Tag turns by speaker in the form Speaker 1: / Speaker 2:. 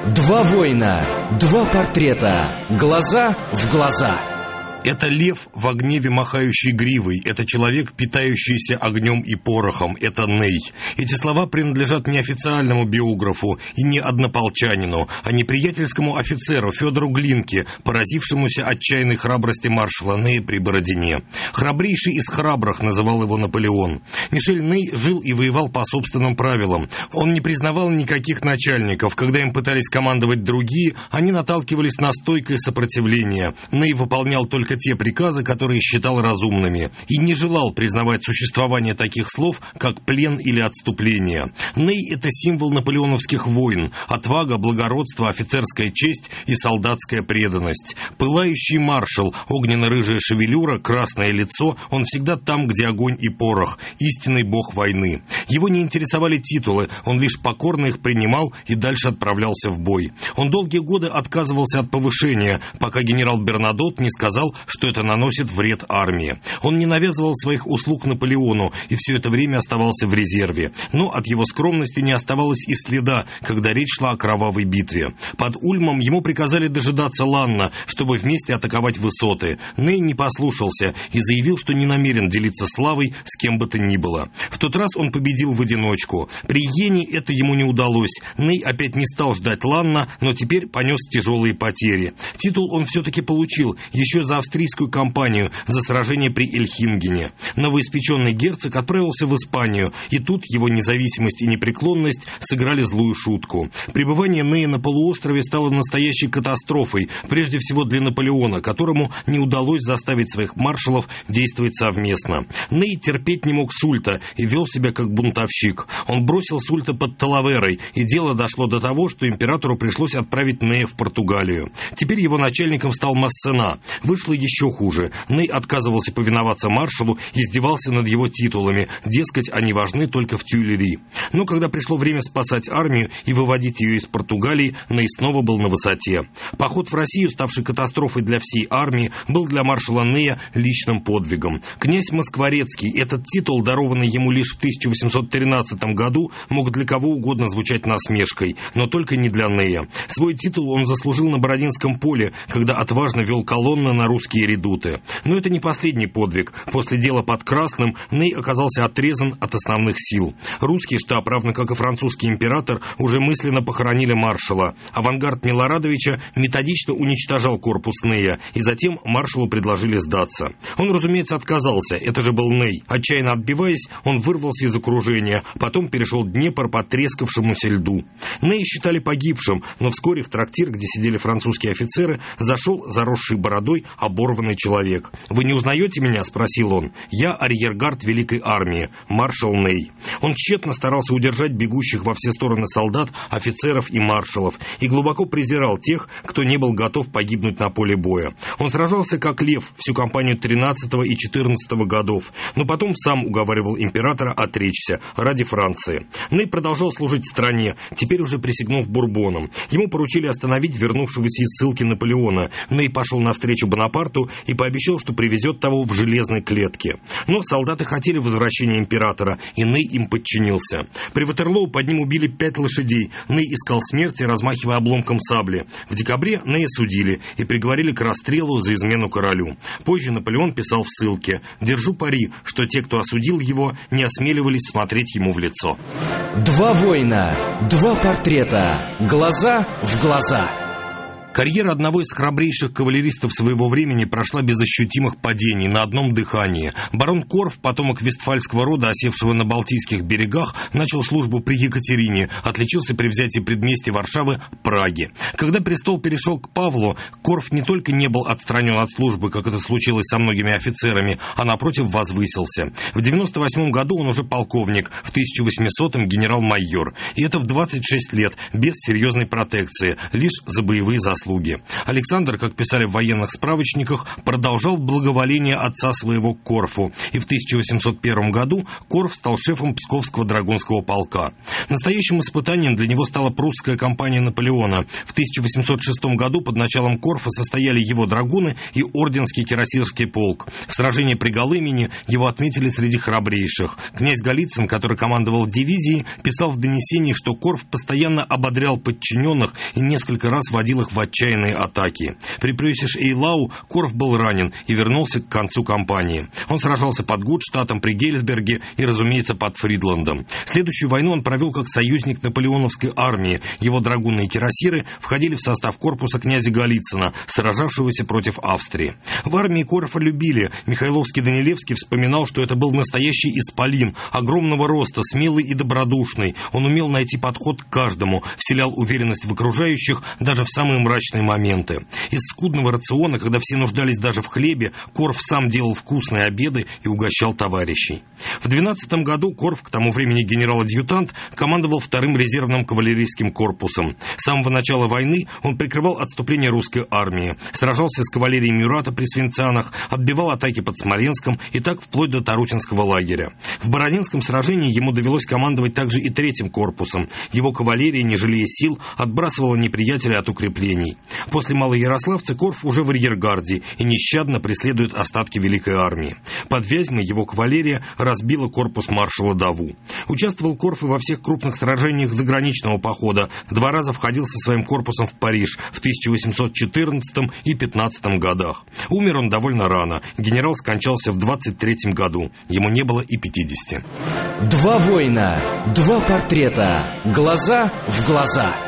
Speaker 1: Два воина, два портрета, глаза в глаза.
Speaker 2: Это лев в гневе, махающий гривой, это человек, питающийся огнем и порохом, это Ней. Эти слова принадлежат не официальному биографу и не однополчанину, а неприятельскому офицеру Федору Глинке, поразившемуся отчаянной храбрости маршала Нея при Бородине. «Храбрейший из храбрых» называл его Наполеон. Мишель Ней жил и воевал по собственным правилам. Он не признавал никаких начальников. Когда им пытались командовать другие, они наталкивались на стойкое сопротивление. Ней выполнял только те приказы, которые считал разумными, и не желал признавать существование таких слов, как плен или отступление. Ней – это символ наполеоновских войн, отвага, благородство, офицерская честь и солдатская преданность. Пылающий маршал, огненно-рыжая шевелюра, красное лицо, он всегда там, где огонь и порох, истинный бог войны. Его не интересовали титулы, он лишь покорно их принимал и дальше отправлялся в бой. Он долгие годы отказывался от повышения, пока генерал Бернадотт не сказал, что это наносит вред армии. Он не навязывал своих услуг Наполеону и все это время оставался в резерве. Но от его скромности не оставалось и следа, когда речь шла о кровавой битве. Под Ульмом ему приказали дожидаться Ланна, чтобы вместе атаковать высоты. Ней не послушался и заявил, что не намерен делиться славой с кем бы то ни было. В тот раз он победил в одиночку. При Йене это ему не удалось. Ней опять не стал ждать Ланна, но теперь понес тяжелые потери. Титул он все-таки получил еще за австрийскую кампанию, за сражение при Эльхингене. Новоиспеченный герцог отправился в Испанию, и тут его независимость и непреклонность сыграли злую шутку. Пребывание Нея на полуострове стало настоящей катастрофой, прежде всего для Наполеона, которому не удалось заставить своих маршалов действовать совместно. Ней терпеть не мог Сульта и вел себя как бунтовщик. Он бросил Сульта под Талаверой, и дело дошло до того, что императору пришлось отправить Нея в Португалию. Теперь его начальником стал Массена. Вышло еще хуже. Ней отказывался повиноваться маршалу, издевался над его титулами, дескать, они важны только в Тюильри. Но когда пришло время спасать армию и выводить ее из Португалии, Ней снова был на высоте. Поход в Россию, ставший катастрофой для всей армии, был для маршала Нея личным подвигом. Князь Москворецкий, этот титул, дарованный ему лишь в 1813 году, мог для кого угодно звучать насмешкой, но только не для Нея. Свой титул он заслужил на Бородинском поле, когда отважно вел колонны на русские редуты. Но это не последний подвиг. После дела под Красным Ней оказался отрезан от основных сил. Русский штаб, равно как и французский император, уже мысленно похоронили маршала. Авангард Милорадовича методично уничтожал корпус Нея, и затем маршалу предложили сдаться. Он, разумеется, отказался. Это же был Ней. Отчаянно отбиваясь, он вырвался из окружения, потом перешел Днепр по трескавшемуся льду. Нея считали погибшим, но вскоре в трактир, где сидели французские офицеры, зашел заросший бородой оборванный человек. «Вы не узнаете меня?» – спросил он. «Я арьергард Великой армии, маршал Ней». Он тщетно старался удержать бегущих во все стороны солдат, офицеров и маршалов, и глубоко презирал тех, кто не был готов погибнуть на поле боя. Он сражался как лев всю кампанию 13 и 14 годов, но потом сам уговаривал императора отречься ради Франции. Ней продолжал служить стране, теперь уже присягнув Бурбонам. Ему поручили остановить вернувшегося из ссылки Наполеона. Ней пошел навстречу Бонапарту и пообещал, что привезет того в железной клетке. Но солдаты хотели возвращения императора, и Ней им подчинился. При Ватерлоу под ним убили 5 лошадей. Ней искал смерти, размахивая обломком сабли. В декабре Нея судили и приговорили к расстрелу за измену королю. Позже Наполеон писал в ссылке: «Держу пари, что те, кто осудил его, не осмеливались смотреть ему в лицо».
Speaker 1: Два воина, два портрета, глаза в глаза.
Speaker 2: Карьера одного из храбрейших кавалеристов своего времени прошла без ощутимых падений, на одном дыхании. Барон Корф, потомок вестфальского рода, осевшего на Балтийских берегах, начал службу при Екатерине, отличился при взятии предместья Варшавы Праги. Когда престол перешел к Павлу, Корф не только не был отстранен от службы, как это случилось со многими офицерами, а напротив возвысился. В 98 году он уже полковник, в 1800-м генерал-майор. И это в 26 лет, без серьезной протекции, лишь за боевые заслуги. заслуги. Александр, как писали в военных справочниках, продолжал благоволение отца своего к Корфу, и в 1801 году Корф стал шефом Псковского драгунского полка. Настоящим испытанием для него стала прусская кампания Наполеона. В 1806 году под началом Корфа состояли его драгуны и Орденский кирасирский полк. В сражении при Голымине его отметили среди храбрейших. Князь Голицын, который командовал дивизией, писал в донесениях, что Корф постоянно ободрял подчиненных и несколько раз водил их в отчаянные атаки. При Прюсиш-Эйлау Корф был ранен и вернулся к концу кампании. Он сражался под Гутштатом, при Гельсберге и, разумеется, под Фридландом. Следующую войну он провел как союзник наполеоновской армии. Его драгуны и кирасиры входили в состав корпуса князя Голицына, сражавшегося против Австрии. В армии Корфа любили. Михайловский-Данилевский вспоминал, что это был настоящий исполин, огромного роста, смелый и добродушный. Он умел найти подход к каждому, вселял уверенность в окружающих даже в самые мрачные моменты. Из скудного рациона, когда все нуждались даже в хлебе, Корф сам делал вкусные обеды и угощал товарищей. В 12 году Корф, к тому времени генерал-адъютант, командовал вторым резервным кавалерийским корпусом. С самого начала войны он прикрывал отступление русской армии, сражался с кавалерией Мюрата при Свинцанах, отбивал атаки под Смоленском и так вплоть до Тарутинского лагеря. В Бородинском сражении ему довелось командовать также и третьим корпусом. Его кавалерия, не жалея сил, отбрасывала неприятеля от укреплений. После Малоярославца Корф уже в арьергарде и нещадно преследует остатки Великой армии. Под Вязьмой его кавалерия разбила корпус маршала Даву. Участвовал Корф и во всех крупных сражениях заграничного похода. 2 раза входил со своим корпусом в Париж в 1814 и 15 годах. Умер он довольно рано. Генерал скончался в 23 году. Ему не было и 50.
Speaker 1: 2 воина, 2 портрета. Глаза в глаза.